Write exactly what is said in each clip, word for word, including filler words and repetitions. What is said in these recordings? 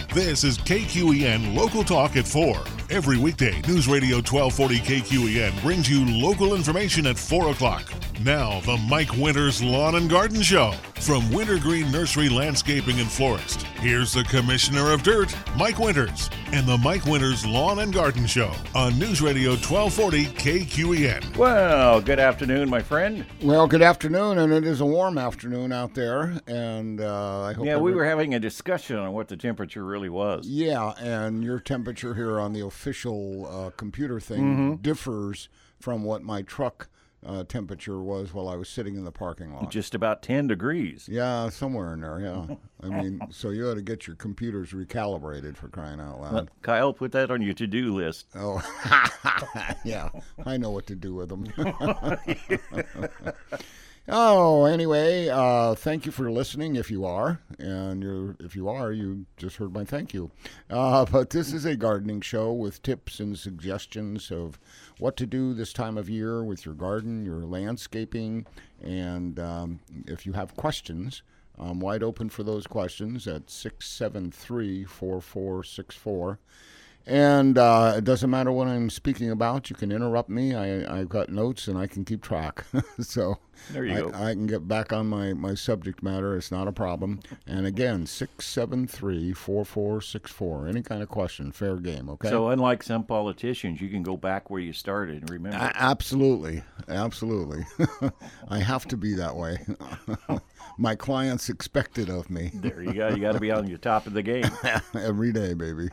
This is K Q E N Local Talk at four. Every weekday, News Radio twelve forty K Q E N brings you local information at four o'clock. Now, the Mike Winters Lawn and Garden Show from Wintergreen Nursery Landscaping and Florist. Here's the Commissioner of Dirt, Mike Winters, and the Mike Winters Lawn and Garden Show on News Radio twelve forty K Q E N. Well, good afternoon, my friend. Well, good afternoon, and it is a warm afternoon out there, and uh, I hope... Yeah, every... we were having a discussion on what the temperature really was. Yeah, and your temperature here on the official uh, computer thing mm-hmm. differs from what my truck uh, temperature was while I was sitting in the parking lot. Just about ten degrees. Yeah, somewhere in there, yeah. I mean, so you ought to get your computers recalibrated, for crying out loud. Uh, Kyle, put that on your to-do list. Oh, yeah, I know what to do with them. Oh, anyway, uh, thank you for listening if you are. And you're, if you are, you just heard my thank you. Uh, but this is a gardening show with tips and suggestions of what to do this time of year with your garden, your landscaping. And um, if you have questions, I'm wide open for those questions at six seven three, four four six four. And uh, it doesn't matter what I'm speaking about. You can interrupt me. I, I've got notes, and I can keep track. So there you I, go. I can get back on my, my subject matter. It's not a problem. And again, six seven three, four four six four. Any kind of question, fair game, okay? So unlike some politicians, you can go back where you started and remember. A- absolutely. Absolutely. I have to be that way. My clients expect it of me. There you go. You got to be on your top of the game. Every day, baby.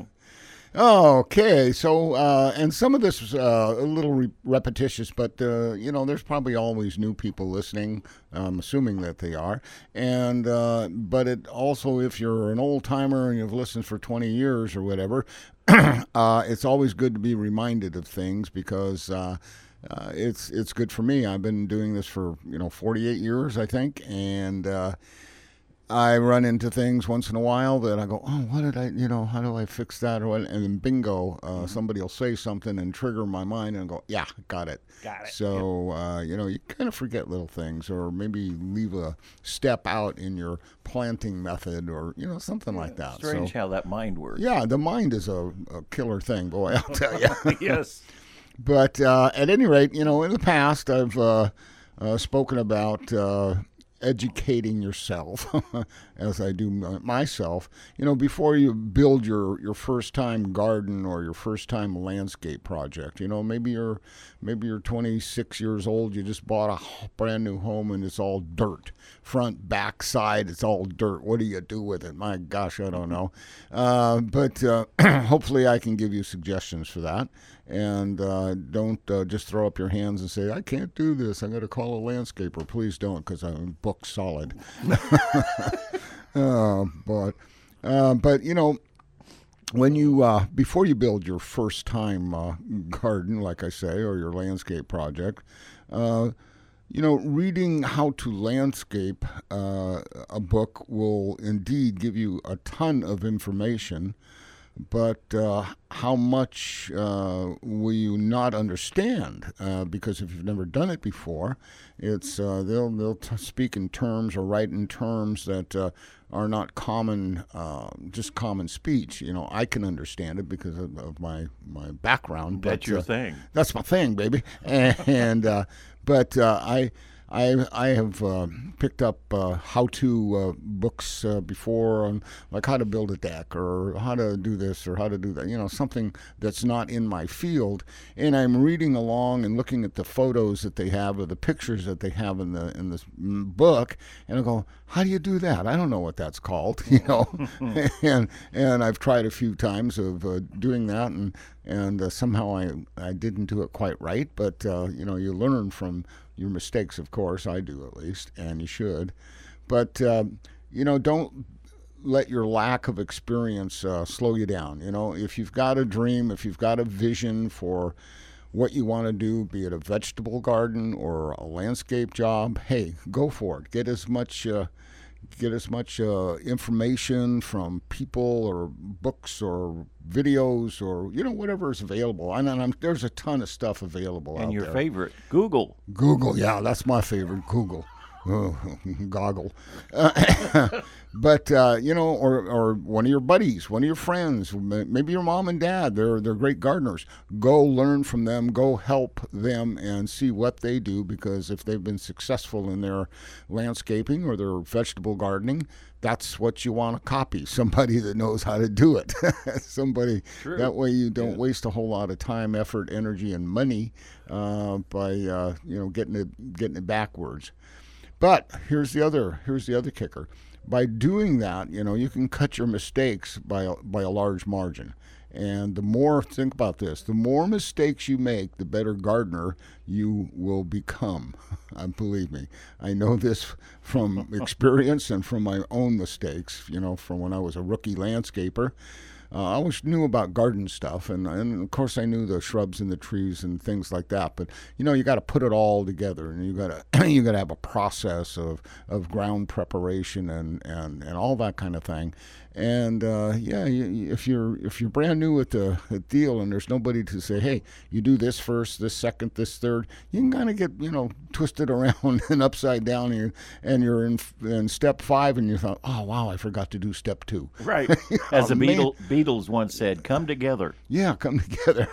Okay, so, uh, and some of this is uh, a little re- repetitious, but, uh, you know, there's probably always new people listening, I'm assuming that they are. And, uh, but it also, if you're an old timer and you've listened for twenty years or whatever, uh, it's always good to be reminded of things because, uh, uh, it's, it's good for me. I've been doing this for, you know, forty-eight years, I think, and, uh, I run into things once in a while that I go, oh, what did I, you know, how do I fix that? Or what? And then bingo, uh, mm-hmm. somebody will say something and trigger my mind and go, yeah, got it. Got it. So, yep. uh, you know, you kind of forget little things or maybe leave a step out in your planting method or, you know, something yeah, like that. Strange so, how that mind works. Yeah, the mind is a, a killer thing, boy, I'll tell you. Yes. But uh, at any rate, you know, in the past, I've uh, uh, spoken about uh, educating yourself as I do myself, you know, before you build your, your first time garden or your first time landscape project. You know, maybe you're maybe you're twenty-six years old, you just bought a brand new home and it's all dirt. Front, back, side, it's all dirt. What do you do with it? My gosh, I don't know. Uh, but uh, hopefully I can give you suggestions for that. And uh, don't uh, just throw up your hands and say, I can't do this. I'm going to call a landscaper. Please don't, because I'm booked solid. uh, but, uh, but, you know, when you, uh, before you build your first time uh, garden, like I say, or your landscape project, uh, you know, reading How to Landscape, uh, a book will indeed give you a ton of information. But uh, how much uh, will you not understand? Uh, because if you've never done it before, it's uh, they'll they'll t- speak in terms or write in terms that uh, are not common, uh, just common speech. You know, I can understand it because of, of my my background. That's but, your uh, thing. That's my thing, baby. And, and uh, but uh, I. I I have uh, picked up uh, how-to uh, books uh, before on like how to build a deck or how to do this or how to do that, you know, something that's not in my field. And I'm reading along and looking at the photos that they have or the pictures that they have in the in this book, and I go, how do you do that? I don't know what that's called, you know. and and I've tried a few times of uh, doing that, and and uh, somehow I I didn't do it quite right. But uh, you know, you learn from your mistakes, of course. I do, at least, and you should. But, uh, you know, don't let your lack of experience uh, slow you down. You know, if you've got a dream, if you've got a vision for what you want to do, be it a vegetable garden or a landscape job, hey, go for it. Get as much uh, get as much uh, information from people or books or videos or, you know, whatever is available. And, and I'm, there's a ton of stuff available and out your there. favorite, Google. Google, yeah, that's my favorite, Google. oh, goggle. Uh, but uh, you know, or or one of your buddies, one of your friends, maybe your mom and dad. They're they're great gardeners. Go learn from them. Go help them and see what they do, because if they've been successful in their landscaping or their vegetable gardening, that's what you want to copy. Somebody that knows how to do it. Somebody True. That way you don't Yeah. waste a whole lot of time, effort, energy, and money uh, by uh, you know getting it getting it backwards. But here's the other here's the other kicker. By doing that, you know, you can cut your mistakes by a, by a large margin. And the more, think about this, the more mistakes you make, the better gardener you will become. Uh, believe me, I know this from experience and from my own mistakes, you know, from when I was a rookie landscaper. Uh, I always knew about garden stuff, and, and of course I knew the shrubs and the trees and things like that. But you know, you got to put it all together, and you got to you got to have a process of, of ground preparation and, and, and all that kind of thing. And uh, yeah, you, if you're if you're brand new at the at deal, and there's nobody to say, hey, you do this first, this second, this third, you can kind of get you know twisted around and upside down, and you're, and you're in, in step five, and you thought, oh wow, I forgot to do step two. Right. As the man. Beatle, Beatles once said, come together. Yeah, come together.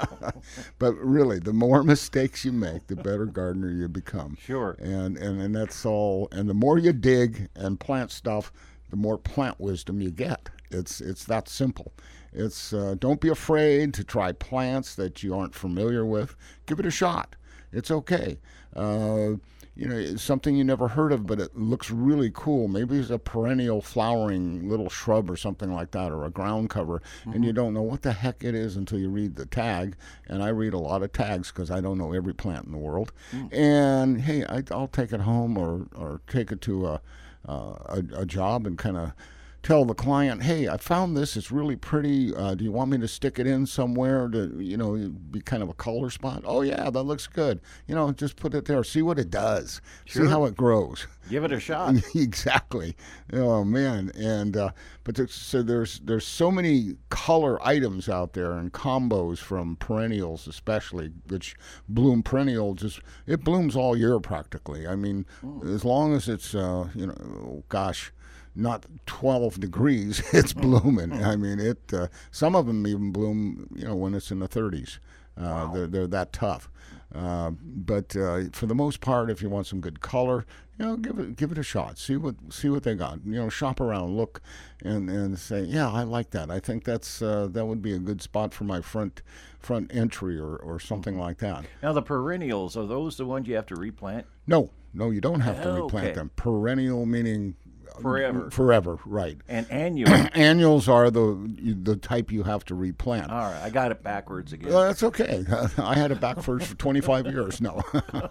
But really, the more mistakes you make, the better gardener you become. Sure. And, and and that's all. And the more you dig and plant stuff, the more plant wisdom you get. It's it's that simple. It's uh, don't be afraid to try plants that you aren't familiar with. Give it a shot. It's okay. Uh, you know, it's something you never heard of, but it looks really cool. Maybe it's a perennial flowering little shrub or something like that, or a ground cover, mm-hmm. and you don't know what the heck it is until you read the tag. And I read a lot of tags because I don't know every plant in the world. Mm. And hey, I, I'll take it home or or take it to a Uh, a, a job and kind of tell the client, hey, I found this, it's really pretty, uh, do you want me to stick it in somewhere to, you know, be kind of a color spot? Oh yeah, that looks good. You know, just put it there, see what it does, Sure. see how it grows. Give it a shot. Exactly. Oh man. And uh, but there's, so there's there's so many color items out there and combos from perennials, especially, which bloom perennial. Just it blooms all year practically. I mean, mm. as long as it's uh, you know, gosh, not twelve degrees, it's blooming. I mean, it. Uh, some of them even bloom, you know, when it's in the thirties. Uh, Wow. They're they're that tough. Uh, but uh, for the most part, if you want some good color, you know, give it give it a shot. See what see what they got. You know, shop around, look, and, and say, yeah, I like that. I think that's uh, that would be a good spot for my front front entry or, or something like that. Now, the perennials, are those the ones you have to replant? No, no, you don't have to replant Okay. them. Perennial meaning Forever. Forever, right. And annual. Annuals are the the type you have to replant. All right, I got it backwards again. Uh, that's okay. I had it backwards for twenty-five years. No,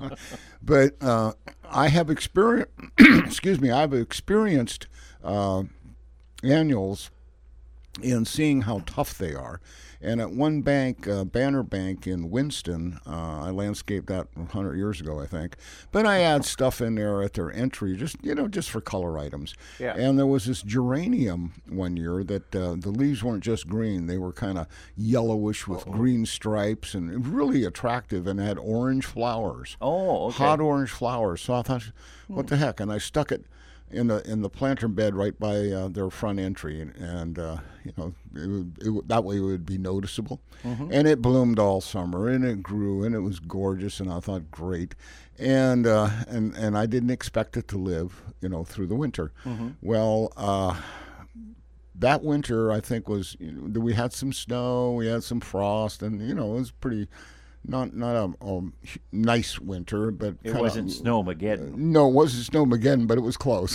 but uh, I have experienced. excuse me. I've experienced uh, annuals in seeing how tough they are. And at one bank, uh, Banner Bank in Winston, uh, I landscaped that a hundred years ago, I think. But I add stuff in there at their entry, just you know, just for color items. Yeah. And there was this geranium one year that uh, the leaves weren't just green; they were kind of yellowish with Uh-oh. green stripes, and really attractive, and had orange flowers. Oh, okay. Hot orange flowers. So I thought, what the heck? And I stuck it in the in the planter bed right by uh, their front entry, and, and uh, you know it would, it would, that way it would be noticeable. Mm-hmm. And it bloomed all summer, and it grew, and it was gorgeous, and I thought great, and uh, and and I didn't expect it to live, you know, through the winter. Mm-hmm. Well. Uh, That winter, I think, was you know, we had some snow, we had some frost, and you know it was pretty, not not a, a nice winter, but It kinda, wasn't Snowmageddon. No, it wasn't Snowmageddon, but it was close.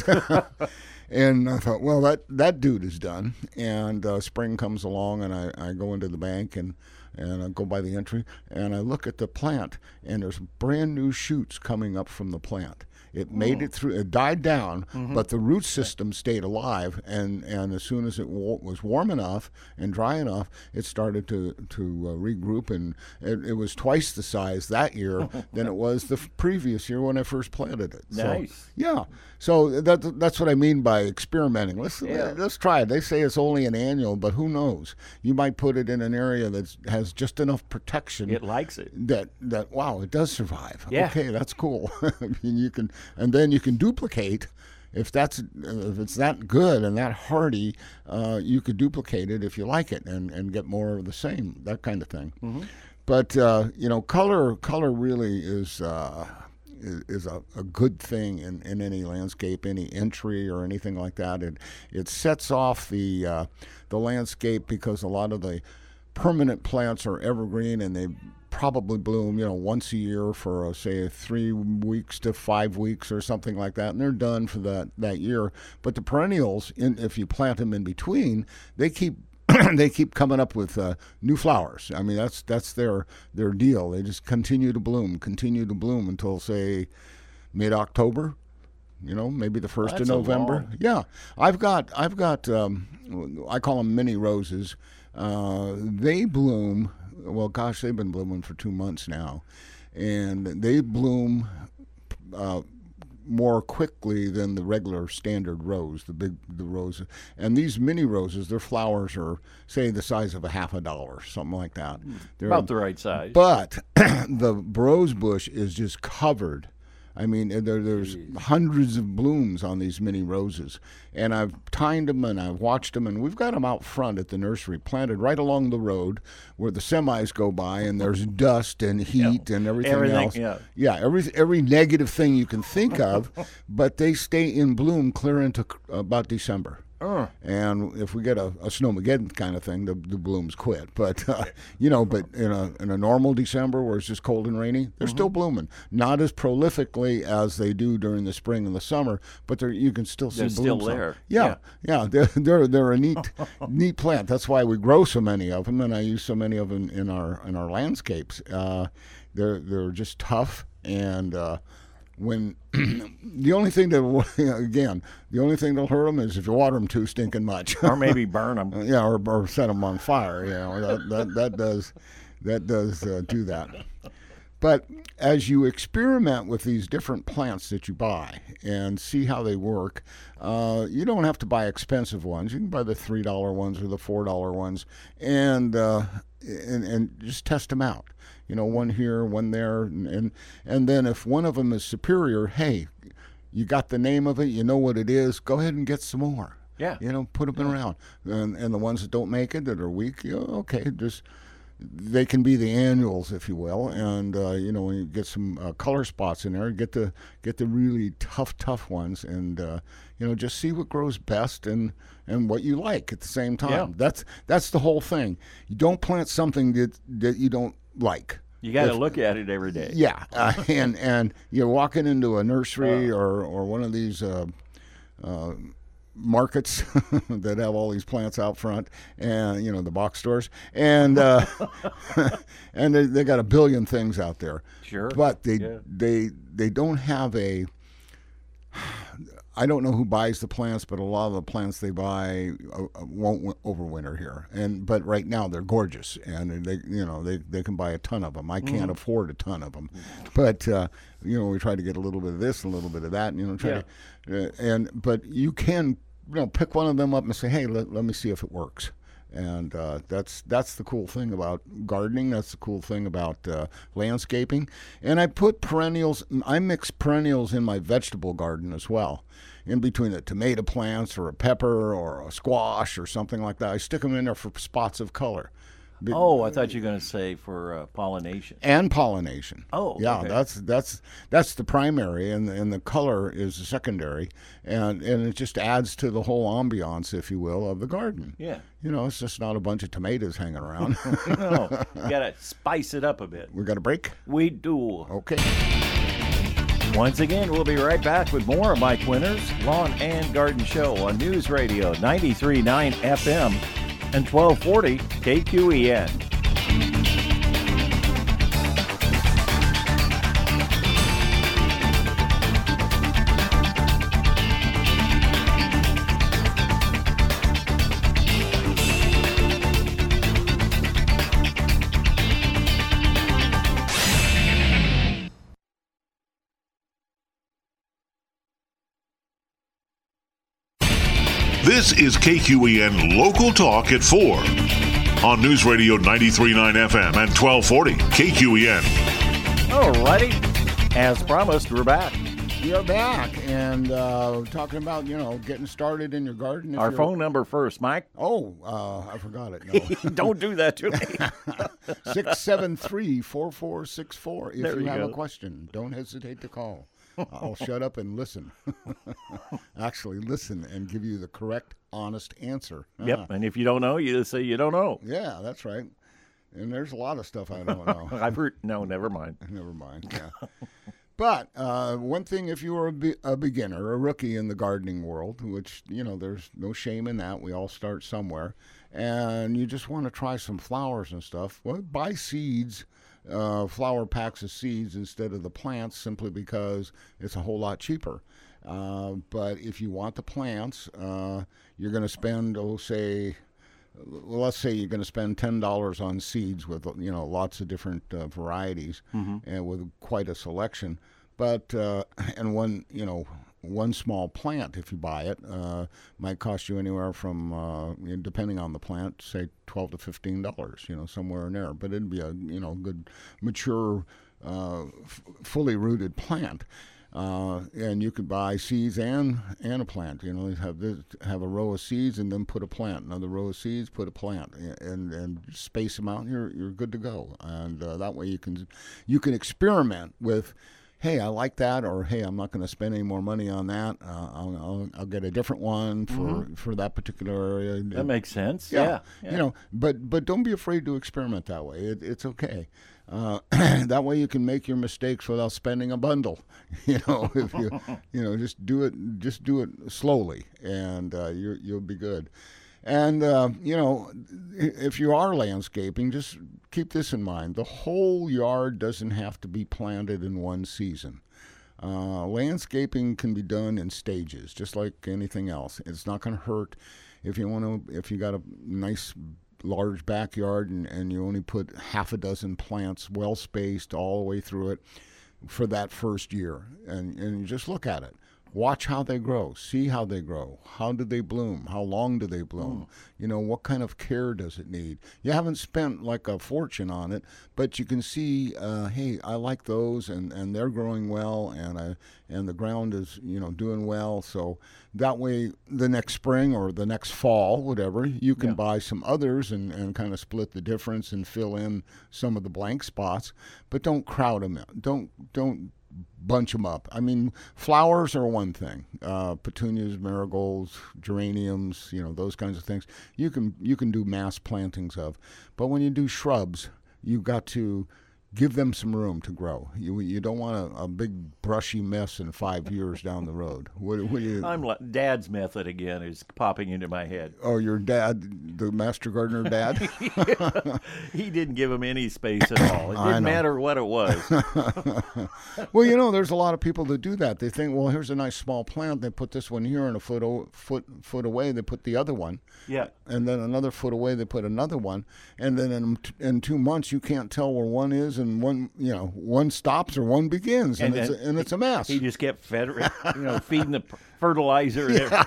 And I thought, well, that, that dude is done. And uh, spring comes along, and I, I go into the bank and and I go by the entry, and I look at the plant, and there's brand new shoots coming up from the plant. It made it through. It died down, mm-hmm. but the root system stayed alive. And, and as soon as it wa- was warm enough and dry enough, it started to to uh, regroup. And it, it was twice the size that year than it was the f- previous year when I first planted it. Nice. So, yeah. So that that's what I mean by experimenting. Let's Yeah. let's try it. They say it's only an annual, but who knows? You might put it in an area that has has just enough protection. It likes it. That that wow, it does survive. Yeah. Okay, that's cool. I mean, you can, and then you can duplicate. If that's if it's that good and that hardy, uh, you could duplicate it if you like it and, and get more of the same, that kind of thing. Mm-hmm. But uh, you know, color color really is uh, is, is a, a good thing in, in any landscape, any entry or anything like that. It it sets off the uh, the landscape because a lot of the permanent plants are evergreen and they probably bloom, you know, once a year for uh, say three weeks to five weeks or something like that, and they're done for that that year. But the perennials, in, if you plant them in between, they keep they keep coming up with uh, new flowers. I mean, that's that's their their deal. They just continue to bloom, continue to bloom until say mid-October. You know, maybe the first That's of November. long. Yeah, I've got I've got um, I call them mini roses. Uh, they bloom. Well, gosh, they've been blooming for two months now, and they bloom uh, more quickly than the regular standard rose, the big the rose. And these mini roses, their flowers are, say, the size of a half a dollar, something like that. They're About the right size. But the rose bush is just covered. I mean, there, there's Jeez. hundreds of blooms on these mini roses. And I've timed them and I've watched them, and we've got them out front at the nursery, planted right along the road where the semis go by, and there's dust and heat Yeah. and everything, Everything, else. yeah. Yeah, every, every negative thing you can think of, but they stay in bloom clear into about December. Uh. And if we get a, a snowmageddon kind of thing, the, the blooms quit. But uh, you know, but in a in a normal December where it's just cold and rainy, they're Mm-hmm. still blooming. Not as prolifically as they do during the spring and the summer, but they're, you can still see They're still blooms on them. there. Yeah, yeah, they're they're they're a neat neat plant. That's why we grow so many of them, and I use so many of them in our in our landscapes. Uh, they're they're just tough and. Uh, When the only thing that again, the only thing that'll hurt them is if you water them too stinking much, Or maybe burn them. yeah, or, or set them on fire. You know, that that, that does that does uh, do that. But as you experiment with these different plants that you buy and see how they work, uh, you don't have to buy expensive ones. You can buy the three dollar ones or the four dollar ones, and uh, and and just test them out. You know, one here, one there, and, and and then if one of them is superior, hey, you got the name of it, you know what it is, go ahead and get some more. Yeah. You know, put them around. And and the ones that don't make it, that are weak, you know, okay, just they can be the annuals, if you will. And uh, you know, when you get some uh, color spots in there, get the get the really tough, tough ones, and uh, you know, just see what grows best and and what you like at the same time. Yeah. That's that's the whole thing. You don't plant something that that you don't like. You got to If- look at it every day. Yeah, uh, and and you're walking into a nursery or, or one of these uh, uh, markets that have all these plants out front, and you know the box stores, and uh, and they, they got a billion things out there. Sure. But they Yeah. they they don't have a. I don't know who buys the plants, but a lot of the plants they buy uh, uh, won't w- overwinter here. And but right now they're gorgeous, and they you know they, they can buy a ton of them. I can't afford a ton of them, but uh, you know we try to get a little bit of this, a little bit of that, and, you know try to, uh, and but you can you know pick one of them up and say, hey, let, let me see if it works. And uh, that's that's the cool thing about gardening. That's the cool thing about uh, landscaping. And I put perennials. I mix perennials in my vegetable garden as well. In between the tomato plants or a pepper or a squash or something like that, I stick them in there for spots of color. Be- Oh, I thought you were going to say for uh, pollination. and pollination. Oh, yeah, okay. that's that's that's the primary, and and the color is the secondary, and and it just adds to the whole ambiance, if you will, of the garden. Yeah. You know, it's just not a bunch of tomatoes hanging around. No, you got to spice it up a bit. We got a break? We do. Okay. Once again, we'll be right back with more of Mike Winters Lawn and Garden Show on News Radio ninety-three point nine F M and twelve forty K Q E N. This is K Q E N Local Talk at four on News Radio ninety-three point nine F M and twelve forty K Q E N. All righty. As promised, we're back. We are back and uh, talking about, you know, getting started in your garden. If Our you're- phone number first, Mike. Oh, uh, I forgot it. No. Don't do that to me. six seven three, four four six four. If There you you have go. a question, don't hesitate to call. I'll shut up and listen. Actually, listen and give you the correct, honest answer. Yep. Uh, And if you don't know, you just say you don't know. yeah, that's right. And there's a lot of stuff I don't know. I've heard. No, never mind. Never mind. Yeah. But uh, one thing, if you were a, be- a beginner, a rookie in the gardening world, which, you know, there's no shame in that. We all start somewhere. And you just want to try some flowers and stuff, well, buy seeds, uh, flower packs of seeds instead of the plants, simply because it's a whole lot cheaper. Uh, but if you want the plants, uh, you're going to spend, oh, say, well, let's say you're going to spend ten dollars on seeds with, you know, lots of different uh, varieties and with quite a selection. But, uh, and one, you know, one small plant, if you buy it, uh, might cost you anywhere from, uh, you know, depending on the plant, say twelve to fifteen dollars, you know, somewhere in there. But it'd be a, you know, good, mature, uh, f- fully rooted plant. Uh, and you could buy seeds and and a plant. You know, have this, have a row of seeds and then put a plant. Another row of seeds, put a plant, and and space them out. And you're you're good to go. And uh, that way you can you can experiment with, hey, I like that, or hey, I'm not going to spend any more money on that. Uh, I'll, I'll I'll get a different one for, mm-hmm. for that particular area. That makes sense. Yeah, Yeah. yeah. You know, but but don't be afraid to experiment that way. It, it's okay. Uh, that way you can make your mistakes without spending a bundle. You know, if you you know just do it just do it slowly, and uh, you you'll be good. And uh, you know, if you are landscaping, just keep this in mind: the whole yard doesn't have to be planted in one season. Uh, landscaping can be done in stages, just like anything else. It's not going to hurt if you want to. If you got a nice large backyard and, and you only put half a dozen plants well spaced all the way through it for that first year, and, and you just look at it. Watch how they grow. See how they grow. How do they bloom? How long do they bloom? Mm. You know, what kind of care does it need? You haven't spent like a fortune on it, but you can see, uh, hey, I like those, and, and they're growing well, and I, and the ground is, you know, doing well. So that way, the next spring or the next fall, whatever, you can yeah. buy some others and, and kind of split the difference and fill in some of the blank spots. But don't crowd them in. Don't don't. bunch them up. I mean, flowers are one thing. Uh, petunias, marigolds, geraniums, you know, those kinds of things. You can you can do mass plantings of. But when you do shrubs, you've got to give them some room to grow. You you don't want a, a big brushy mess in five years down the road. What, what do you? I'm like, Dad's method again is popping into my head. Oh, your dad, the master gardener dad? He didn't give him any space at all. It didn't matter what it was. Well, you know, there's a lot of people that do that. They think, well, here's a nice small plant. They put this one here, and a foot o- foot foot away, they put the other one. Yeah. And then another foot away, they put another one. And then in in two months, you can't tell where one is, and one, you know, one stops or one begins, and, and it's a, and it's a mess. He just kept fed, you know, feeding the fertilizer. Yeah.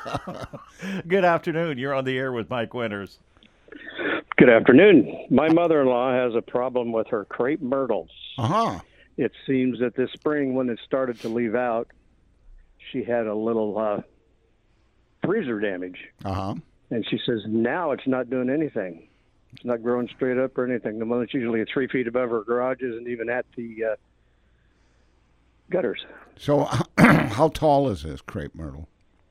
Good afternoon. You're on the air with Mike Winters. Good afternoon. My mother-in-law has a problem with her crepe myrtles. Uh-huh. It seems that this spring, when it started to leave out, she had a little uh, freezer damage. Uh-huh. And she says now it's not doing anything. It's not growing straight up or anything. The one that's usually three feet above her garage isn't even at the uh, gutters. So how tall is this crepe myrtle?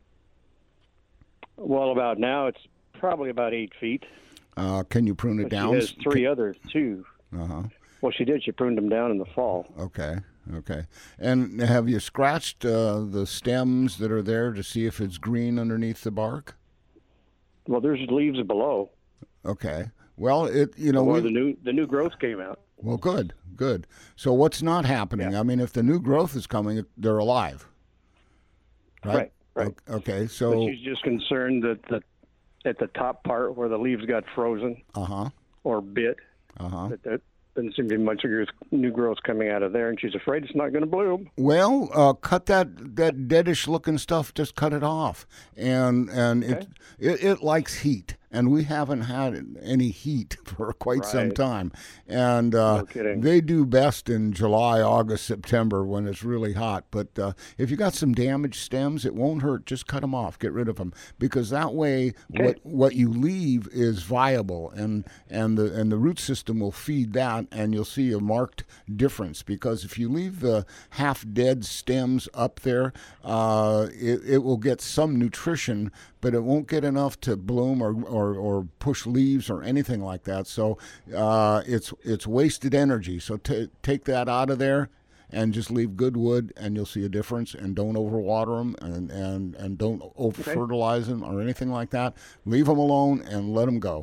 Well, about now it's probably about eight feet. Uh, can you prune it but down? She has three can... others, too. Uh-huh. Well, she did. She pruned them down in the fall. Okay, okay. And have you scratched uh, the stems that are there to see if it's green underneath the bark? Well, there's leaves below. Okay. Well, it you know well, we, the new the new growth came out. Well, good, good. So what's not happening? Yeah. I mean, if the new growth is coming, they're alive, right? Right. Right. Okay. So but she's just concerned that the at the top part where the leaves got frozen uh-huh. or bit, uh-huh. that, that doesn't seem to be much new growth coming out of there, and she's afraid it's not going to bloom. Well, uh, cut that that deadish looking stuff. Just cut it off, and and okay. it, it it likes heat. and we haven't had any heat for quite some Right. time. And uh, No kidding. they do best in July, August, September when it's really hot. But uh, if you got some damaged stems, it won't hurt. Just cut them off, get rid of them, because that way, Okay. what what you leave is viable, and and the and the root system will feed that, and you'll see a marked difference. Because if you leave the half dead stems up there, uh, it, it will get some nutrition, but it won't get enough to bloom or, or, or push leaves or anything like that. So uh, it's it's wasted energy. So t- take that out of there and just leave good wood, and you'll see a difference. And don't overwater them, and, and, and don't over fertilize them or anything like that. Leave them alone and let them go.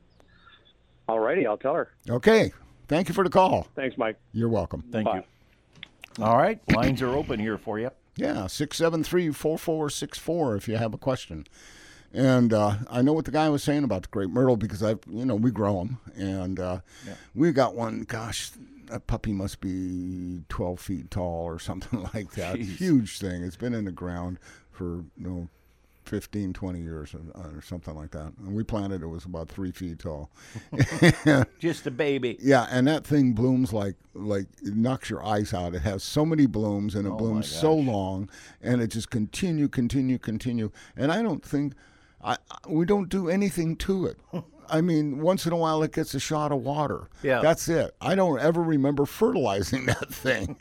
All righty, I'll tell her. Okay. Thank you for the call. Thanks, Mike. You're welcome. Thank Bye. you. All right, lines are open here for you. Yeah, six seven three, four four six four if you have a question. And uh, I know what the guy was saying about the great myrtle, because I've, you know, we grow them. And uh, Yeah. we got one, gosh, that puppy must be twelve feet tall or something like that. Jeez. Huge thing. It's been in the ground for, you know, fifteen, twenty years or, or something like that. And we planted it was about three feet tall. Just a baby. Yeah, and that thing blooms like like it knocks your eyes out. It has so many blooms, and it Oh, my blooms so gosh. long, and it just continue, continue, continue. And I don't think I I- we don't do anything to it. I mean, once in a while it gets a shot of water. Yeah. That's it. I don't ever remember fertilizing that thing.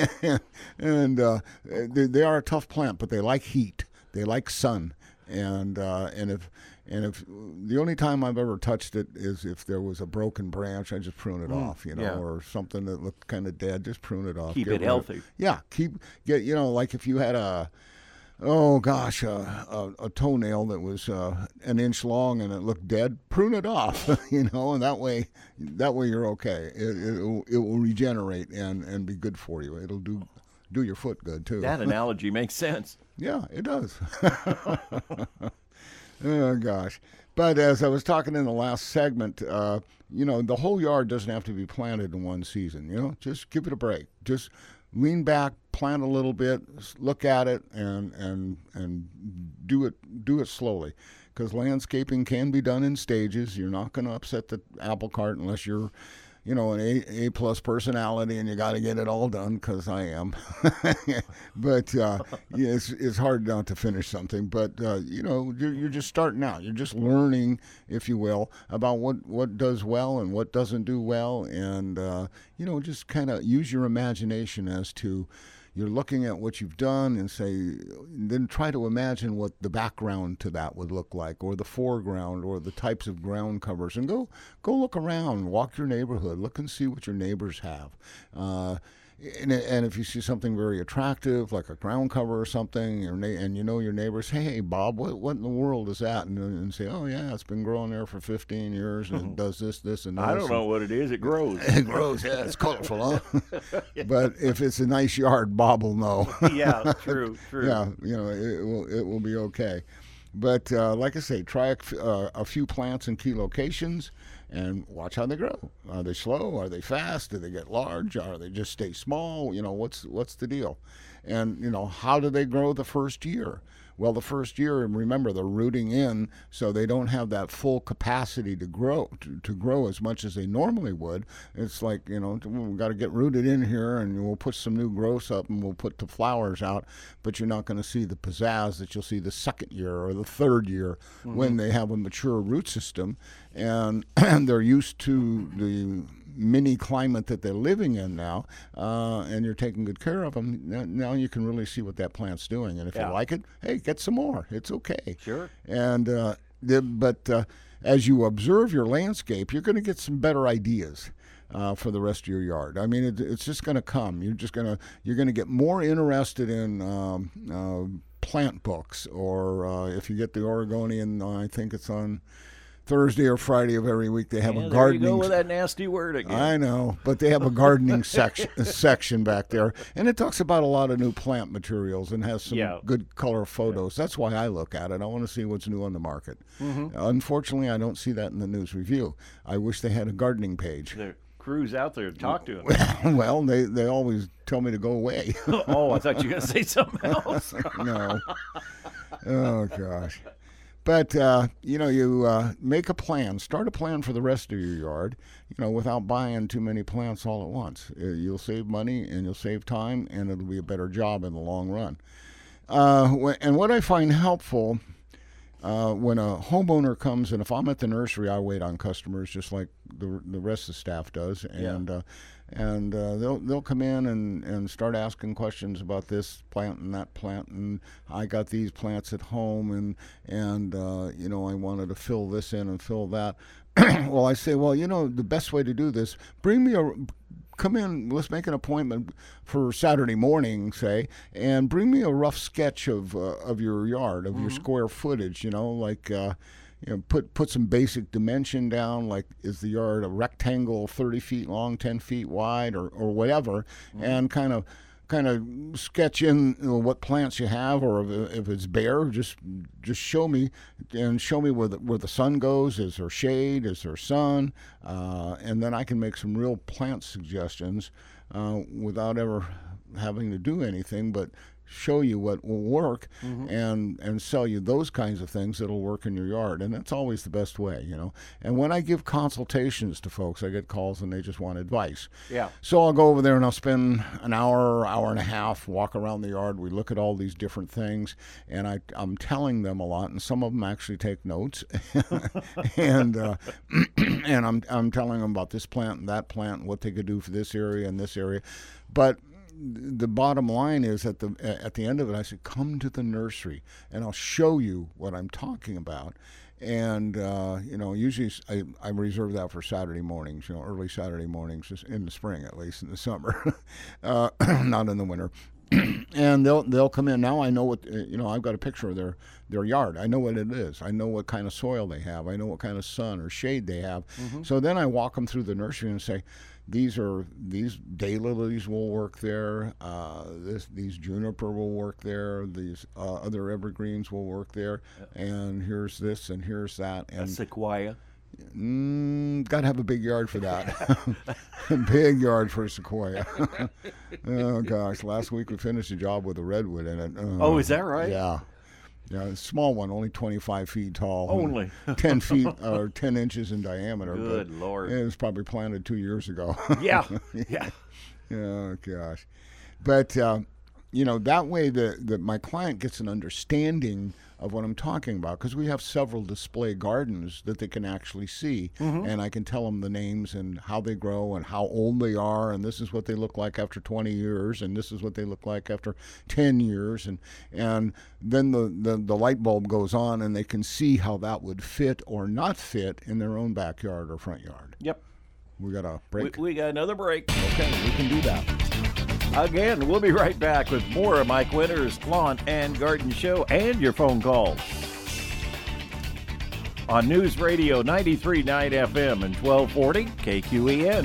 and uh, they, they are a tough plant, but they like heat. They like sun. And uh, and if and if the only time I've ever touched it is if there was a broken branch, I just prune it off, you know, yeah. or something that looked kind of dead, just prune it off. Keep Get it rid of- healthy. Yeah, keep get you know, like if you had a oh gosh, a, a, a toenail that was uh, an inch long and it looked dead, prune it off, you know, and that way that way you're okay. It it will, it will regenerate and, and be good for you. It'll do do your foot good too. That analogy makes sense. Yeah, it does. Oh, gosh. But as I was talking in the last segment, uh, you know, the whole yard doesn't have to be planted in one season. You know, just give it a break. Just lean back, plant a little bit, s- look at it, and and and do it do it slowly. Because landscaping can be done in stages. You're not going to upset the apple cart unless you're, you know, an A, A plus personality and you got to get it all done, because I am. But uh, yeah, it's, it's hard not to finish something. But, uh, you know, you're, you're just starting out. You're just learning, if you will, about what, what does well and what doesn't do well. And, uh, you know, just kind of use your imagination as to, you're looking at what you've done and say, then try to imagine what the background to that would look like, or the foreground, or the types of ground covers, and go go look around, walk your neighborhood, look and see what your neighbors have. Uh, and, and if you see something very attractive, like a ground cover or something, your na- and you know your neighbors, hey, Bob, what what in the world is that? And, and say, oh, yeah, it's been growing there for fifteen years, and it does this, this, and this. I don't know what it is. It grows. It grows, yeah, it's colorful, huh? But if it's a nice yard, Bob will know. Yeah, true, true. Yeah, you know, it will it will be okay. But uh, like I say, try a, f- uh, a few plants in key locations and watch how they grow. Are they slow? Are they fast? Do they get large? Are they just stay small? You know, what's what's the deal? And you know, how do they grow the first year? Well, the first year, and remember, they're rooting in, so they don't have that full capacity to grow to, to grow as much as they normally would. It's like, you know, we've got to get rooted in here, and we'll put some new growths up, and we'll put the flowers out, but you're not going to see the pizzazz that you'll see the second year or the third year when they have a mature root system, and, and they're used to the mini climate that they're living in now, uh, and you're taking good care of them. Now, now you can really see what that plant's doing, and if Yeah. you like it, hey, get some more. It's okay. Sure. And uh, the, but uh, as you observe your landscape, you're going to get some better ideas uh, for the rest of your yard. I mean, it, it's just going to come. You're just going to you're going to get more interested in um, uh, plant books, or uh, if you get the Oregonian, I think it's on Thursday or Friday of every week, they have Yeah, a there gardening. you go with that nasty word again. I know, but they have a gardening section section back there, and it talks about a lot of new plant materials and has some Yeah. good color photos. That's why I look at it. I want to see what's new on the market. Unfortunately, I don't see that in the news review. I wish they had a gardening page. There are crews out there to talk to him. Well, they, they always tell me to go away. Oh, I thought you were going to say something else. No. Oh, gosh. But, uh, you know, you uh, make a plan. Start a plan for the rest of your yard, you know, without buying too many plants all at once. Uh, you'll save money and you'll save time, and it'll be a better job in the long run. Uh, wh- and what I find helpful uh, when a homeowner comes, and if I'm at the nursery, I wait on customers just like the the rest of the staff does. And Yeah. uh, and uh, they'll they'll come in and, and start asking questions about this plant and that plant, and I got these plants at home, and and uh, you know I wanted to fill this in and fill that. Well, I say, well, you know, the best way to do this, bring me a come in, let's make an appointment for Saturday morning, say, and bring me a rough sketch of uh, of your yard, of mm-hmm. your square footage, you know, like. Uh, You know, put put some basic dimension down, like is the yard a rectangle thirty feet long, ten feet wide, or, or whatever, mm-hmm. and kind of kind of sketch in you know, what plants you have, or if, if it's bare, just just show me and show me where the, where the sun goes. Is there shade? Is there sun? Uh, and then I can make some real plant suggestions uh, without ever having to do anything, but show you what will work mm-hmm. and and sell you those kinds of things that'll work in your yard. And that's always the best way, you know. And when I give consultations to folks, I get calls and they just want advice. Yeah. So I'll go over there and I'll spend an hour, hour and a half, walk around the yard. We look at all these different things, and I, I'm telling them a lot, and some of them actually take notes. and uh, and I'm I'm telling them about this plant and that plant and what they could do for this area and this area. But the bottom line is at the at the end of it, I said, come to the nursery and I'll show you what I'm talking about. And uh, you know, usually I, I reserve that for Saturday mornings, you know, early Saturday mornings, just in the spring at least, in the summer, uh, not in the winter. And they'll they'll come in. Now I know what, you know, I've got a picture of their, their yard. I know what it is. I know what kind of soil they have. I know what kind of sun or shade they have. Mm-hmm. So then I walk them through the nursery and say, These are these daylilies will work there. Uh, this these juniper will work there. These uh, other evergreens will work there. Yeah. And here's this and here's that. And a sequoia. Mm, got to have a big yard for that. A big yard for a sequoia. Oh gosh! Last week we finished a job with a redwood in it. Uh, oh, is that right? Yeah. Yeah, a small one, only twenty-five feet tall. Only ten feet or ten inches in diameter. Good but Lord! It was probably planted two years ago. Yeah, yeah. Oh gosh, but uh, you know that way that that my client gets an understanding of what I'm talking about, because we have several display gardens that they can actually see, mm-hmm. and I can tell them the names and how they grow and how old they are, and this is what they look like after twenty years, and this is what they look like after ten years, and and then the, the, the light bulb goes on, and they can see how that would fit or not fit in their own backyard or front yard. Yep. We got a break? We, we got another break. Okay, we can do that. Again, we'll be right back with more of Mike Winters' Lawn and Garden Show and your phone calls on News Radio ninety-three point nine F M and twelve forty K Q E N.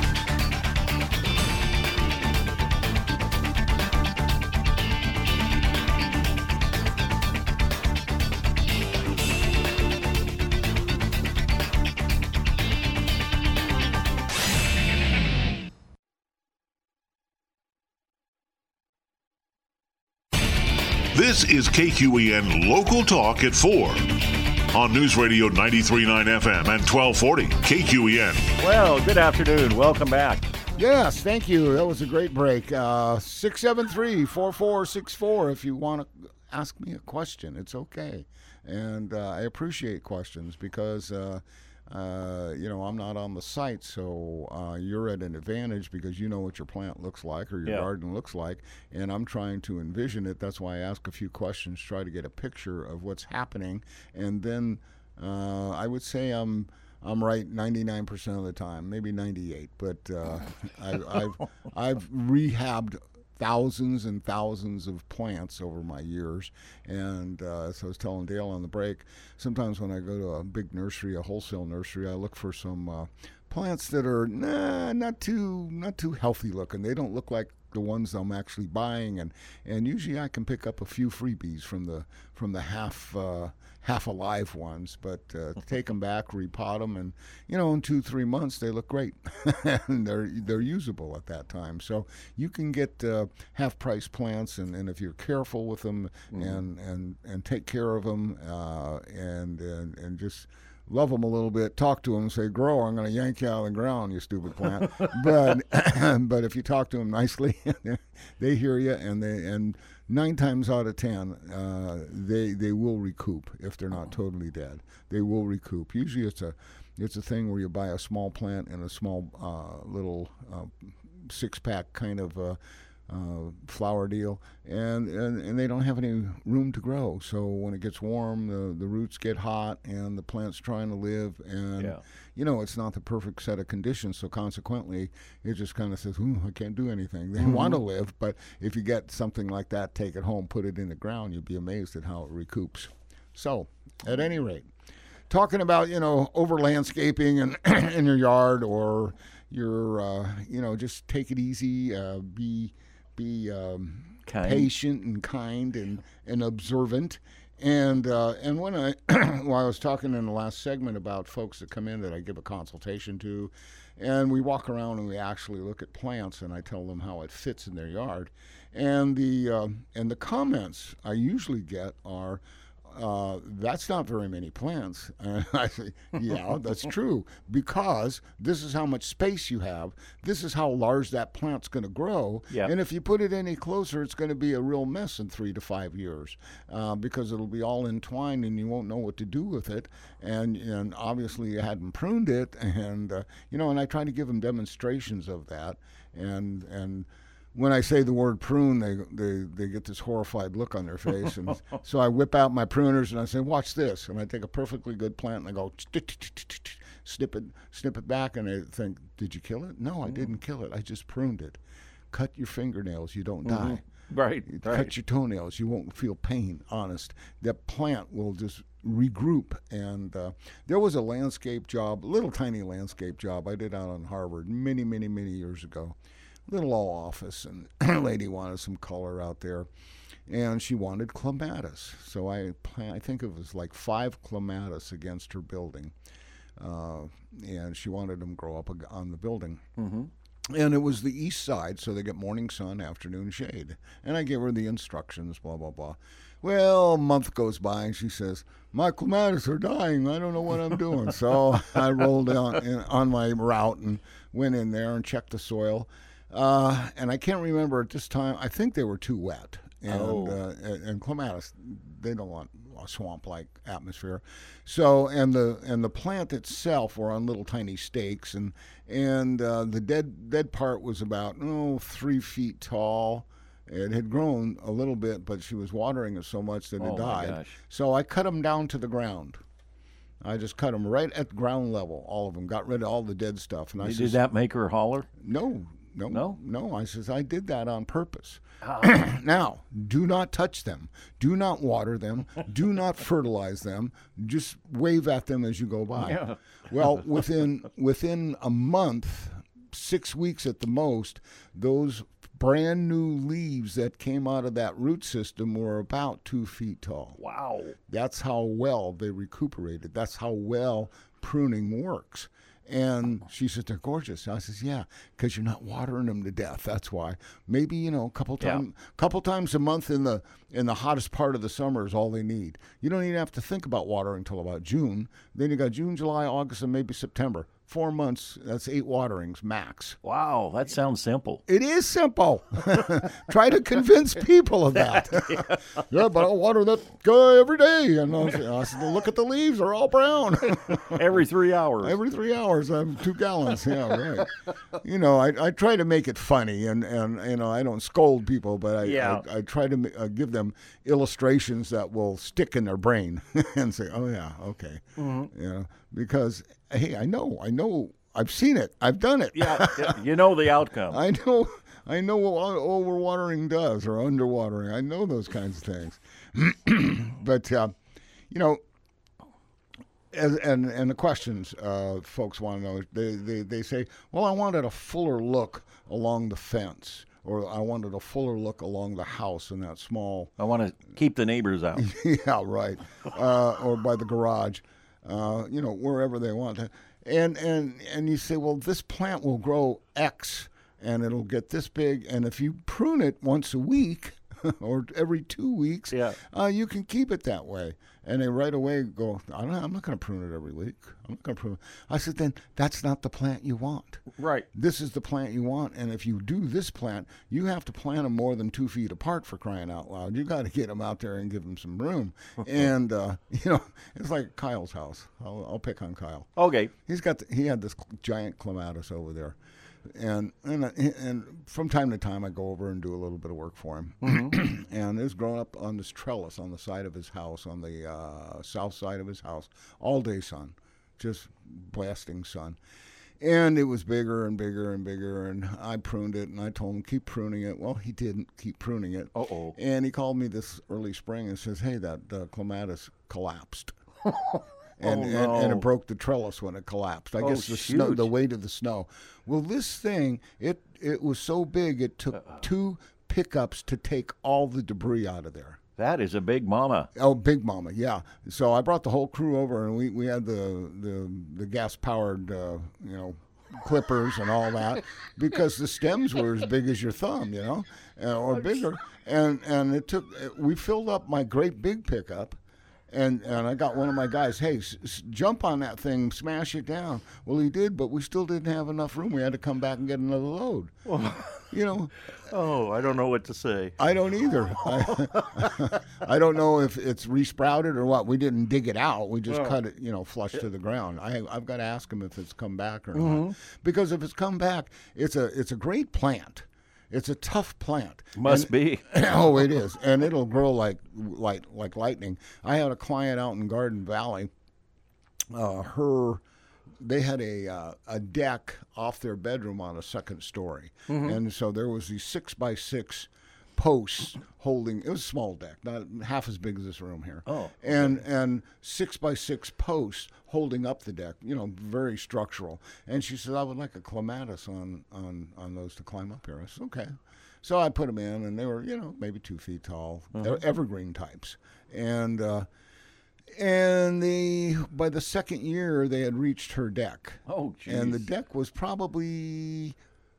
This is K Q E N Local Talk at four on News Radio ninety-three point nine F M and twelve forty K Q E N. Well, good afternoon. Welcome back. Yes, thank you. That was a great break. Uh, six seven three, four four six four if you want to ask me a question. It's okay. And uh, I appreciate questions because, uh, uh, you know, I'm not on the site, so uh, you're at an advantage because you know what your plant looks like or your yeah. garden looks like, and I'm trying to envision it. That's why I ask a few questions, try to get a picture of what's happening, and then uh, I would say I'm I'm right ninety-nine percent of the time, maybe ninety-eight, but uh, I've, I've, I've rehabbed thousands and thousands of plants over my years, and uh, so I was telling Dale on the break, sometimes when I go to a big nursery, a wholesale nursery, I look for some uh, plants that are nah, not too not too healthy looking. They don't look like the ones I'm actually buying, and, and usually I can pick up a few freebies from the from the half uh, half alive ones. But uh, take them back, repot them, and you know in two three months they look great, and they're they're usable at that time. So you can get uh, half price plants, and, and if you're careful with them mm-hmm. and, and and take care of them uh, and, and and just love them a little bit, talk to them, say, grow, I'm going to yank you out of the ground, you stupid plant. but but if you talk to them nicely, they hear you, and they and nine times out of ten, uh, they they will recoup if they're not totally dead. They will recoup. Usually it's a it's a thing where you buy a small plant and a small uh, little uh, six-pack kind of uh, Uh, flower deal, and, and and they don't have any room to grow. So when it gets warm, the, the roots get hot, and the plant's trying to live, and yeah. you know it's not the perfect set of conditions. So consequently, it just kind of says, "Ooh, I can't do anything." They mm-hmm. want to live, but if you get something like that, take it home, put it in the ground, you'd be amazed at how it recoups. So, at any rate, talking about you know over landscaping and in your yard, or your uh, you know just take it easy, uh, be Be um, patient and kind and, and observant. And uh, and when I well, I was talking in the last segment about folks that come in that I give a consultation to, and we walk around and we actually look at plants, and I tell them how it fits in their yard. And the uh, and the comments I usually get are, Uh, that's not very many plants. And I say, yeah, that's true, because this is how much space you have. This is how large that plant's going to grow. Yep. And if you put it any closer, it's going to be a real mess in three to five years uh, because it'll be all entwined and you won't know what to do with it. And, and obviously you hadn't pruned it. And, uh, you know, and I try to give them demonstrations of that. And, and, when I say the word prune, they, they they get this horrified look on their face. And so I whip out my pruners and I say, watch this. And I take a perfectly good plant and I go, snip it, snip it back. And they think, did you kill it? No, I didn't kill it. I just pruned it. Cut your fingernails. You don't mm-hmm. die. Right, Cut right. your toenails. You won't feel pain, honest. That plant will just regroup. And uh, there was a landscape job, a little tiny landscape job I did out on Harvard many, many, many years ago. Little old office, and a lady wanted some color out there, and she wanted clematis. So I plan, I think it was like five clematis against her building, uh, and she wanted them grow up on the building. Mm-hmm. And it was the east side, so they get morning sun, afternoon shade. And I gave her the instructions, blah, blah, blah. Well, a month goes by, and she says, my clematis are dying. I don't know what I'm doing. So I rolled on, in, on my route and went in there and checked the soil. Uh, and I can't remember at this time. I think they were too wet. And, oh. uh, and, and clematis, they don't want a swamp-like atmosphere. So, and the and the plant itself were on little tiny stakes, and and uh, the dead dead part was about oh three feet tall. It had grown a little bit, but she was watering it so much that oh it died. My gosh. So I cut them down to the ground. I just cut them right at ground level, all of them. Got rid of all the dead stuff. And I Did says, that make her holler? No. No, no, no. I says, I did that on purpose. Uh, now, do not touch them. Do not water them. Do not fertilize them. Just wave at them as you go by. Yeah. Well, within within a month, six weeks at the most, those brand new leaves that came out of that root system were about two feet tall. Wow. That's how well they recuperated. That's how well pruning works. And she said, they're gorgeous. I says, yeah, because you're not watering them to death. That's why. Maybe, you know, a couple times yeah. couple times a month in the in the hottest part of the summer is all they need. You don't even have to think about watering until about June. Then you got June, July, August, and maybe September. Four months, that's eight waterings max. Wow, that sounds simple. It is simple. Try to convince people of that. yeah. yeah, but I'll water that guy every day. And I said, look at the leaves, they're all brown. Every three hours. Every three hours, I have two gallons. Yeah, right. You know, I, I try to make it funny, and, and you know, I don't scold people, but I, yeah. I, I try to uh, give them illustrations that will stick in their brain and say, oh, yeah, okay. Mm-hmm. You know, because, hey, I know, I know, I've seen it, I've done it. Yeah, you know the outcome. I know, I know what overwatering does or underwatering. I know those kinds of things. But, uh, you know, And, and and the questions uh, folks want to know, they, they they say, well, I wanted a fuller look along the fence, or I wanted a fuller look along the house in that small. I want to keep the neighbors out. Yeah, right. Uh, or by the garage, uh, you know, wherever they want to. And and and you say, well, this plant will grow X, and it'll get this big, and if you prune it once a week or every two weeks, yeah. uh, you can keep it that way. And they right away go, I don't, I'm not going to prune it every week. I'm not going to prune it. I said, then that's not the plant you want. Right. This is the plant you want. And if you do this plant, you have to plant them more than two feet apart, for crying out loud. You got to get them out there and give them some room. And, uh, you know, it's like Kyle's house. I'll, I'll pick on Kyle. Okay. He's got, the, he had this giant clematis over there. And, and and from time to time, I go over and do a little bit of work for him. Mm-hmm. And it was growing up on this trellis on the side of his house, on the uh, south side of his house, all day sun, just blasting sun. And it was bigger and bigger and bigger, and I pruned it, and I told him, keep pruning it. Well, he didn't keep pruning it. Uh-oh. And he called me this early spring and says, hey, that uh, clematis collapsed. And, oh, no. and and it broke the trellis when it collapsed. I oh, guess the shoot. snow, the weight of the snow. Well, this thing, it it was so big, it took uh-uh. two pickups to take all the debris out of there. That is a big mama. Oh, big mama, yeah. So I brought the whole crew over, and we, we had the the, the gas powered, uh, you know, clippers and all that, because the stems were as big as your thumb, you know, uh, or bigger. And and it took. We filled up my great big pickup. And and I got one of my guys, hey, s- s- jump on that thing, smash it down. Well, he did, but we still didn't have enough room. We had to come back and get another load. Well, you know. Oh, I don't know what to say. I don't either. I, I don't know if it's resprouted or what. We didn't dig it out. We just oh. cut it, you know, flush yeah. to the ground. I, I've got to ask him if it's come back or mm-hmm. not. Because if it's come back, it's a it's a great plant. It's a tough plant. Must and, be. Oh, it is, and it'll grow like like like lightning. I had a client out in Garden Valley. Uh, her, they had a uh, a deck off their bedroom on a second story, mm-hmm. and so there was these six by six posts holding. It was a small deck, not half as big as this room here. Oh, and okay. and six by six posts holding up the deck. You know, very structural. And she said, I would like a clematis on on on those to climb up here. I said, okay. So I put them in, and they were, you know, maybe two feet tall, uh-huh. evergreen types. And uh, and they by the second year they had reached her deck. Oh, geez. And the deck was probably.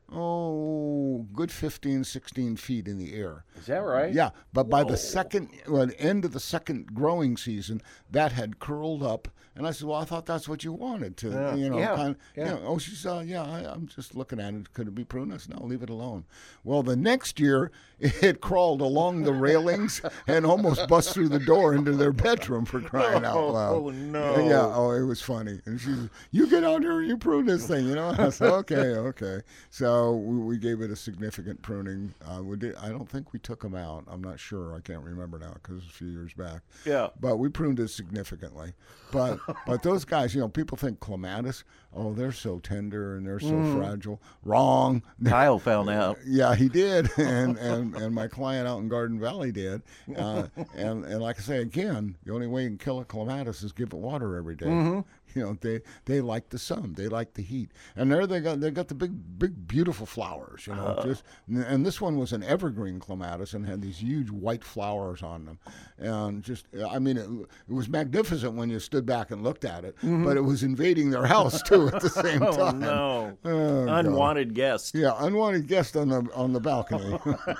Oh, good fifteen, sixteen feet in the air. Is that right? Yeah, but Whoa. by the second, well, the end of the second growing season, that had curled up. And I said, well, I thought that's what you wanted to, yeah. you know. Yeah. Kind of, yeah. You know, oh, she said, yeah, I, I'm just looking at it. Could it be pruned? I said, no, leave it alone. Well, the next year, it crawled along the railings and almost bust through the door into their bedroom, for crying out loud. Oh, no. Yeah, oh, it was funny. And she said, you get out here and you prune this thing, you know. And I said, okay, okay. So we, we gave it a significant pruning. Uh, we did. I don't think we took them out. I'm not sure. I can't remember now because it's a few years back. Yeah. But we pruned it significantly. But but those guys, you know, people think clematis, oh, they're so tender and they're so mm. fragile. Wrong. Kyle found out. Yeah, he did, and, and and my client out in Garden Valley did. Uh, and and like I say again, the only way you can kill a clematis is give it water every day. Mm-hmm. You know, they they like the sun, they like the heat, and there they got they got the big big beautiful flowers. You know, uh. just and this one was an evergreen clematis and had these huge white flowers on them, and just I mean it, it was magnificent when you stood back and looked at it, mm-hmm. but it was invading their house too at the same time. Oh no! Oh, unwanted God. guest. Yeah, unwanted guest on the on the balcony.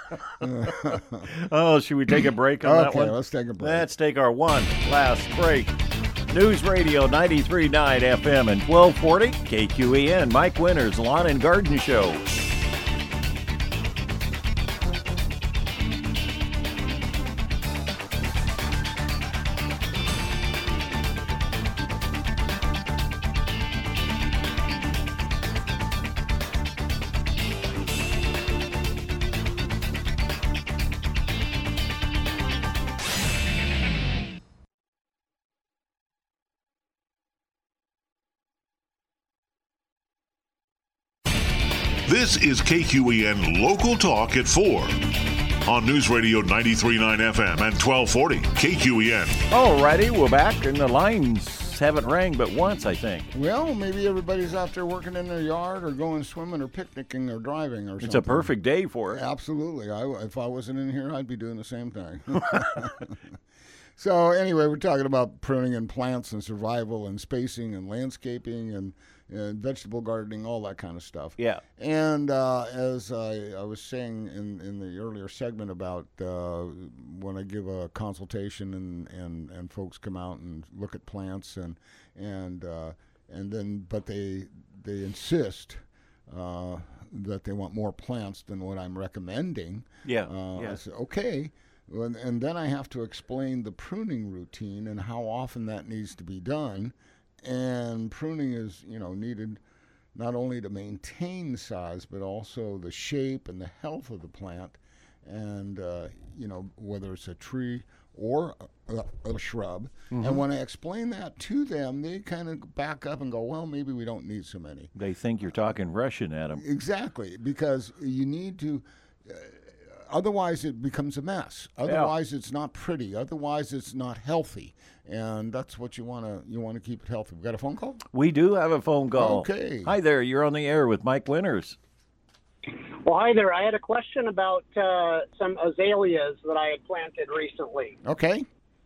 Oh, should we take a break on okay, that one? Okay, let's take a break. Let's take our one last break. News Radio ninety-three point nine F M and twelve forty K Q E N. Mike Winters, Lawn and Garden Show. This is K Q E N Local Talk at four on News Radio ninety-three point nine F M and twelve forty K Q E N. All righty, we're back, and the lines haven't rang but once, I think. Well, maybe everybody's out there working in their yard or going swimming or picnicking or driving or something. It's a perfect day for it. Absolutely. I, if I wasn't in here, I'd be doing the same thing. So anyway, we're talking about pruning and plants and survival and spacing and landscaping and, and vegetable gardening, all that kind of stuff. Yeah. And uh, as I, I was saying in, in the earlier segment about uh, when I give a consultation and, and, and folks come out and look at plants and and uh, and then but they they insist uh, that they want more plants than what I'm recommending. Yeah. Uh, yeah. I said, okay. And, and then I have to explain the pruning routine and how often that needs to be done. And pruning is, you know, needed not only to maintain size, but also the shape and the health of the plant. And, uh, you know, whether it's a tree or a, a shrub. Mm-hmm. And when I explain that to them, they kind of back up and go, well, maybe we don't need so many. They think you're talking Russian at them. Exactly, because you need to... Uh, Otherwise, it becomes a mess. Otherwise, yeah. It's not pretty. Otherwise, it's not healthy, and that's what you want to you want to keep it healthy. We got a phone call? We do have a phone call. Okay. Hi there. You're on the air with Mike Winters. Well, hi there. I had a question about uh, some azaleas that I had planted recently. Okay.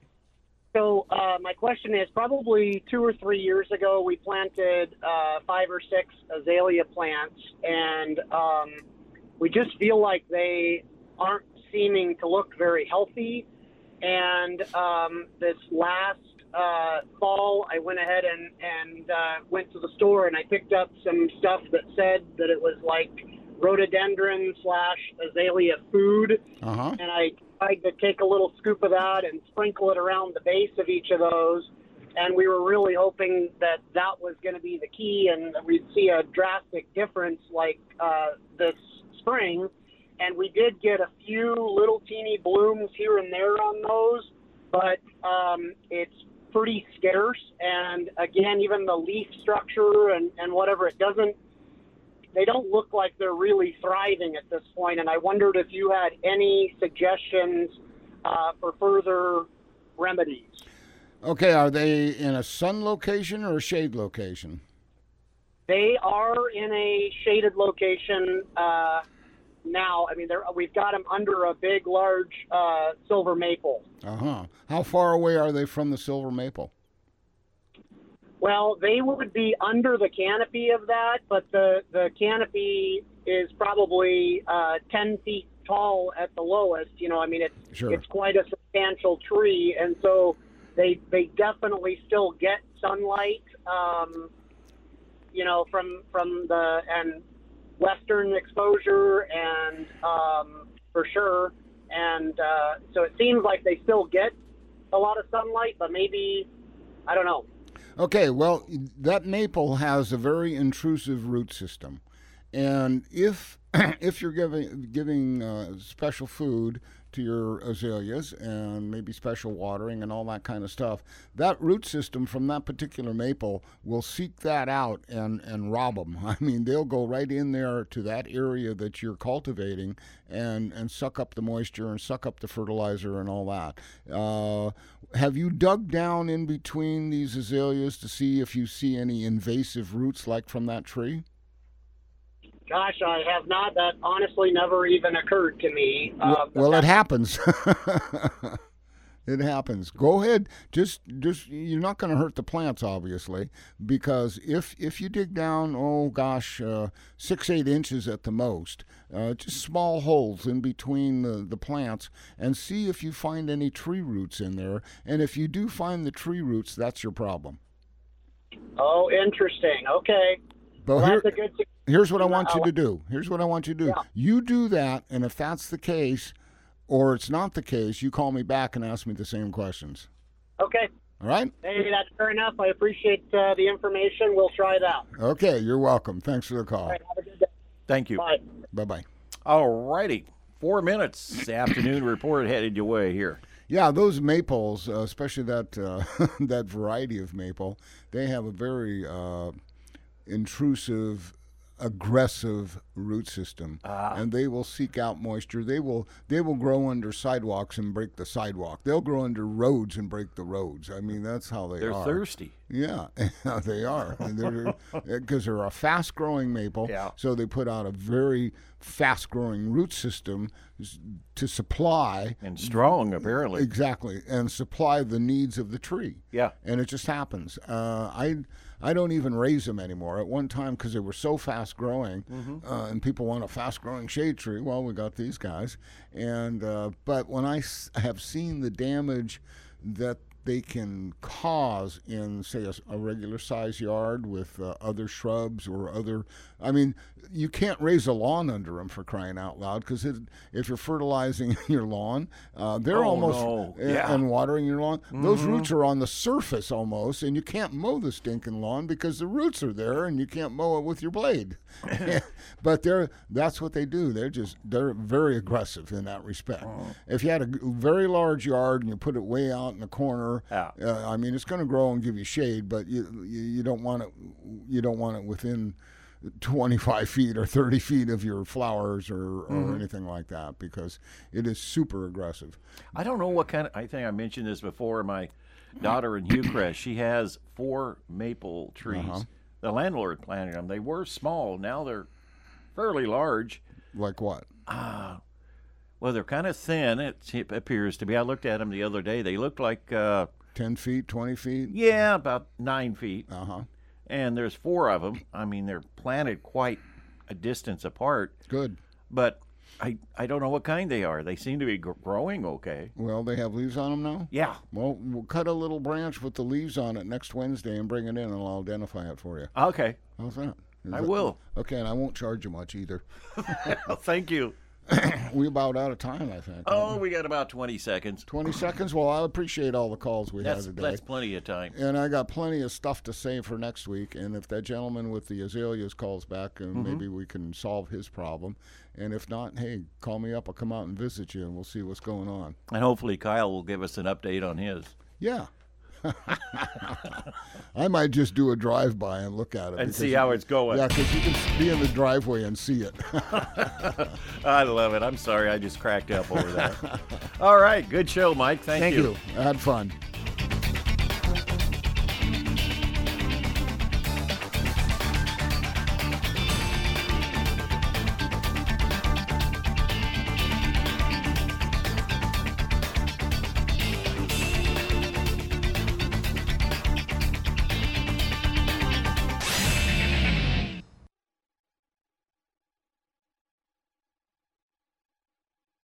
So uh, my question is, probably two or three years ago, we planted uh, five or six azalea plants, and um, we just feel like they aren't seeming to look very healthy. And um, this last uh, fall, I went ahead and, and uh, went to the store and I picked up some stuff that said that it was like rhododendron slash azalea food. Uh-huh. And I tried to take a little scoop of that and sprinkle it around the base of each of those. And we were really hoping that that was going to be the key and we'd see a drastic difference like uh, this spring. And we did get a few little teeny blooms here and there on those, but um, it's pretty scarce. And again, even the leaf structure and, and whatever, it doesn't, they don't look like they're really thriving at this point. And I wondered if you had any suggestions uh, for further remedies. Okay, are they in a sun location or a shade location? They are in a shaded location uh now. I mean, we've got them under a big, large uh, silver maple. Uh-huh. How far away are they from the silver maple? Well, they would be under the canopy of that, but the, the canopy is probably uh, ten feet tall at the lowest. You know, I mean, it's sure. It's quite a substantial tree, and so they they definitely still get sunlight, um, you know, from, from the... and western exposure and um, for sure. And uh, so it seems like they still get a lot of sunlight, but maybe, I don't know. Okay, well, that maple has a very intrusive root system. And if if you're giving, giving uh, special food to your azaleas and maybe special watering and all that kind of stuff, that root system from that particular maple will seek that out and, and rob them. I mean, they'll go right in there to that area that you're cultivating and, and suck up the moisture and suck up the fertilizer and all that. Uh, have you dug down in between these azaleas to see if you see any invasive roots like from that tree? Gosh, I have not. That honestly never even occurred to me. Uh, well, well it happens. It happens. Go ahead. Just, just you're not going to hurt the plants, obviously, because if if you dig down, oh gosh, uh, six eight inches at the most, uh, just small holes in between the, the plants, and see if you find any tree roots in there. And if you do find the tree roots, that's your problem. Oh, interesting. Okay. But well, here, that's a good suggestion. Here's what I want you to do. Here's what I want you to do. Yeah. You do that, and if that's the case, or it's not the case, you call me back and ask me the same questions. Okay. All right? Hey, that's fair enough. I appreciate uh, the information. We'll try that. Okay, you're welcome. Thanks for the call. All right, have a good day. Thank you. Bye. Bye-bye. All righty. Four minutes. Afternoon report headed your way here. Yeah, those maples, uh, especially that uh, that variety of maple, they have a very uh, intrusive aggressive root system, Ah. and they will seek out moisture. They will they will grow under sidewalks and break the sidewalk. They'll grow under roads and break the roads. I mean, that's how they They're are. thirsty. Yeah, they are. Because they're, they're a fast-growing maple, Yeah. so they put out a very fast-growing root system s- to supply And strong, apparently. exactly and supply the needs of the tree. Yeah. And it just happens. Uh, I I don't even raise them anymore. At one time, because they were so fast-growing, Mm-hmm. uh, and people want a fast-growing shade tree. Well, we got these guys, and uh, but when I s- have seen the damage that they can cause in, say, a, a regular size yard with uh, other shrubs or other. I mean, you can't raise a lawn under them, for crying out loud, because if you're fertilizing your lawn, uh, they're Oh, almost no. and, Yeah. and watering your lawn. Those roots are on the surface almost, and you can't mow the stinking lawn because the roots are there, and you can't mow it with your blade. But they're that's what they do. They're just they're very aggressive in that respect. If you had a g- very large yard and you put it way out in the corner, Yeah. uh, I mean, it's going to grow and give you shade, but you, you you don't want it you don't want it within twenty-five feet or thirty feet of your flowers or, or anything like that, because it is super aggressive. I don't know what kind of. I think I mentioned this before. My daughter in Hillcrest, she has four maple trees. Uh-huh. The landlord planted them. They were small. Now they're fairly large. Like what? Well, they're kind of thin. It, it appears to be. I looked at them the other day. They looked like, uh, ten feet, twenty feet? yeah, about nine feet. Uh-huh. And there's four of them. I mean, they're planted quite a distance apart. Good. But I I don't know what kind they are. They seem to be gr- growing okay. Well, they have leaves on them now? Yeah. Well, we'll cut a little branch with the leaves on it next Wednesday and bring it in, and I'll identify it for you. Okay. How's that? Is I that- will. Okay, and I won't charge you much either. Well, thank you. We about out of time, I think. Oh, we got about twenty seconds. twenty seconds? Well, I appreciate all the calls we That's had today. that's plenty of time. And I got plenty of stuff to say for next week. And if that gentleman with the azaleas calls back, and maybe we can solve his problem. And if not, hey, call me up. I'll come out and visit you, and we'll see what's going on. And hopefully Kyle will give us an update on his. Yeah. I might just do a drive-by and look at it. And because see you- how it's going. Yeah, because you can be in the driveway and see it. I love it. I'm sorry I just cracked up over that. All right. Good show, Mike. Thank, Thank you. I had fun.